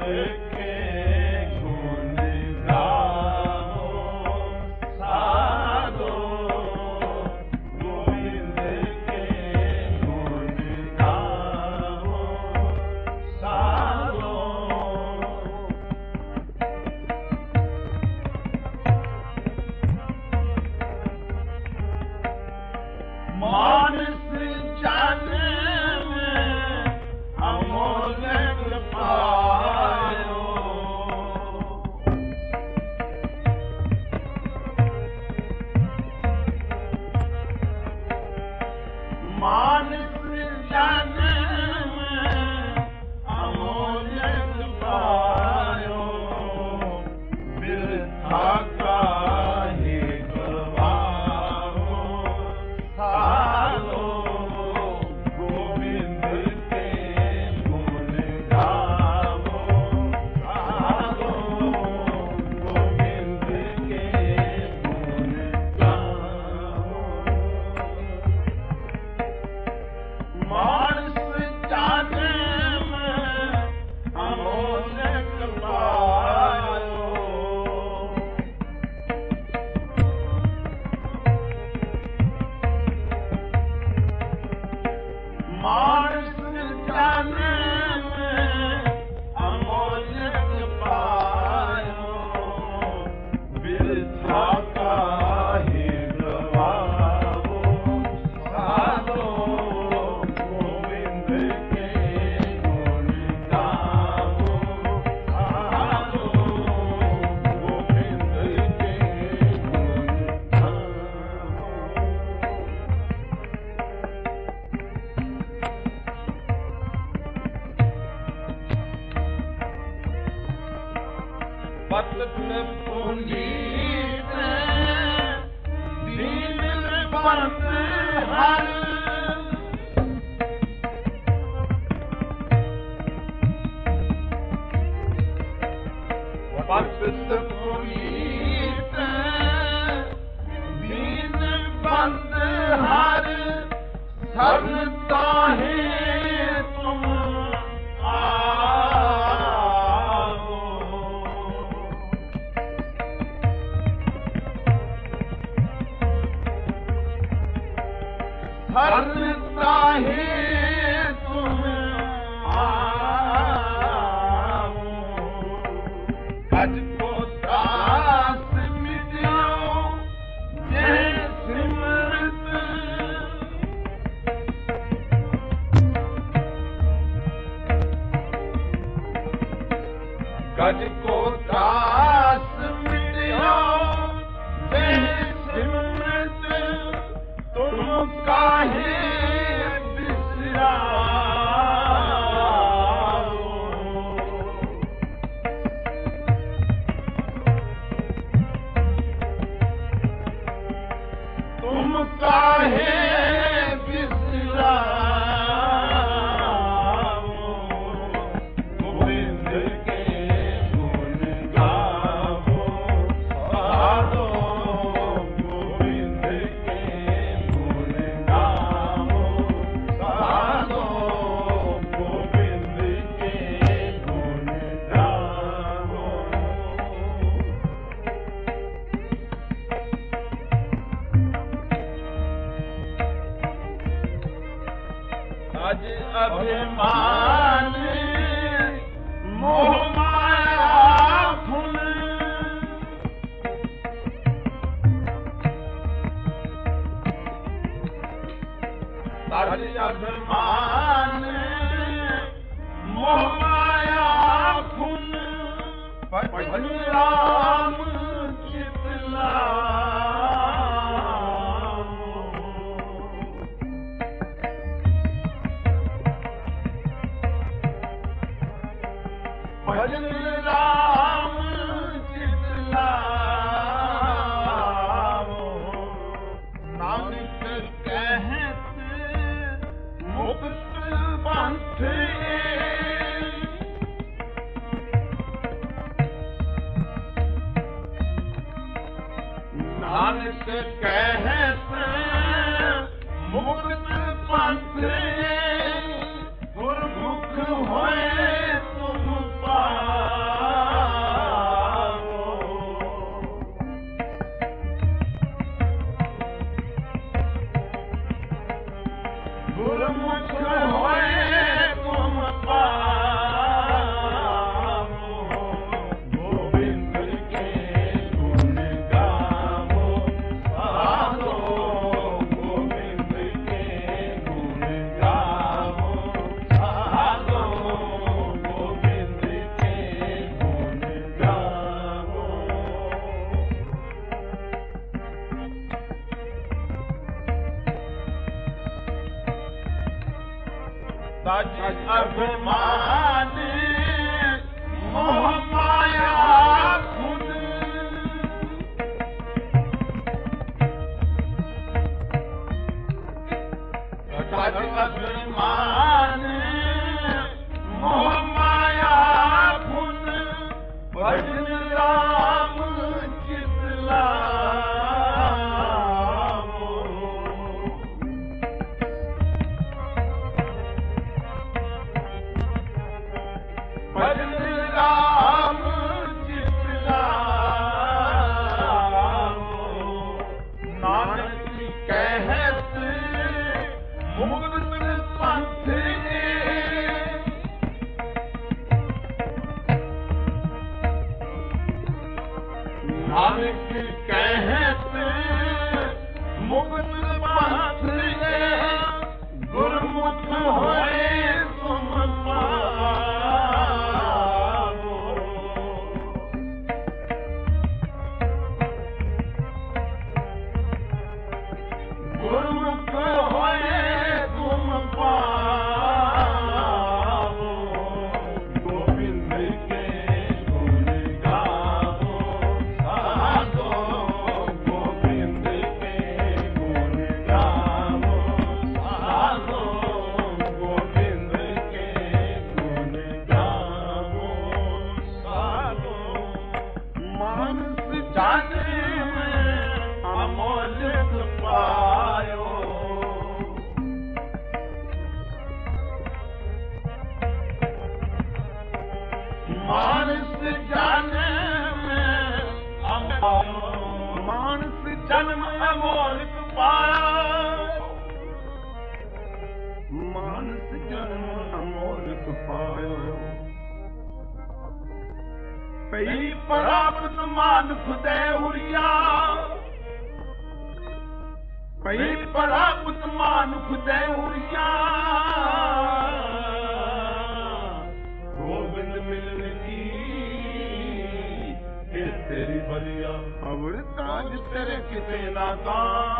गुरमुख होए तुम पा अभिमान मोह माया खुद अभिमान मोह माया खुद भजन राम चितला गुरमुख होए तुम पावो गुरमुख होए तुम पावो गोविंद के गुण गावो साधो गोविंद के गुण गावो साधो गोविंद के गुण गावो साधो मानस जाने में अमोलिक पायो मानस जाने में मानस जन्म अमोलिक पायो मानस जन्म अमोलिक पायो पई प्राप्त मानुख दे उरिया पई प्राप्त मानुख दे उरिया गोविंद मिलने की ये तेरी बलिया अवर ताज तेरे किते ना का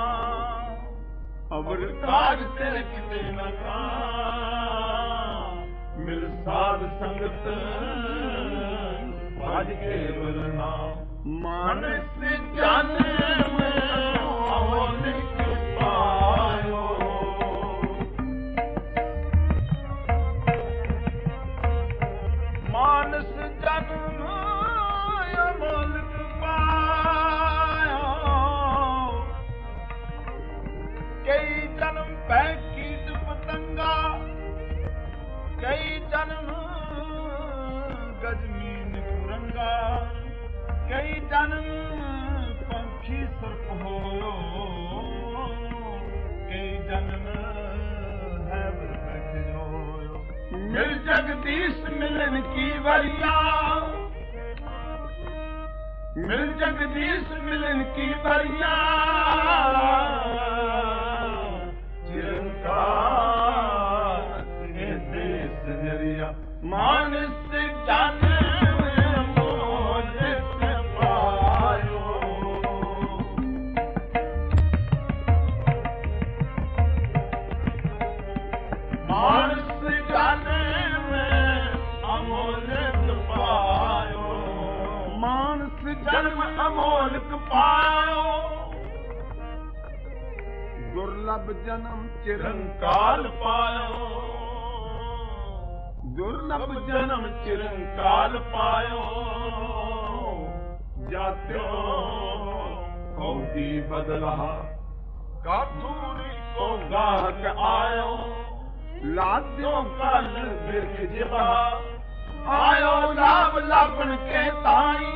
अवर ताज तेरे किते ना का मिल साध संगत आज केवल नाम मानस जाने में अमोलिक पायो मानस जन्म अमोलिक पायो कई जन्म पै कीट पतंगा कई जन्म गजमीन कुरंगा कई जन्म पंखी सर्प होयो कई जन्म है होयो मिल जगदीश मिलन की वरिया मिल जगदीश मिलन की वरिया चिरंकार ये देश जरिया मानस जाने मानस जाने में अमोलिक पायो मानस जन्म अमोलिक पायो दुर्लभ जन्म चिरंकाल पायो दुर्लभ जन्म चिरंकाल पायो जात्यो कौदी बदला काथूरी को गाहक आयो लाद्यो कल बिरख जिबा आयो लाभ लाभन के ताई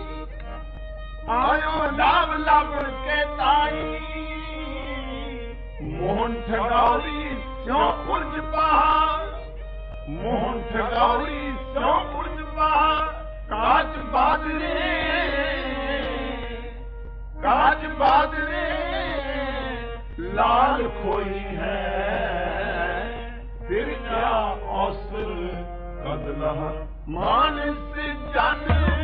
आयो लाभ लाभन के ताई मोहन ठगावी स्यों पुरज पहाड़ मोहन ठगौरी स्यों पुरज पहाड़ काज बादरे लाल खोई है फिर क्या औसर कदला मानस जन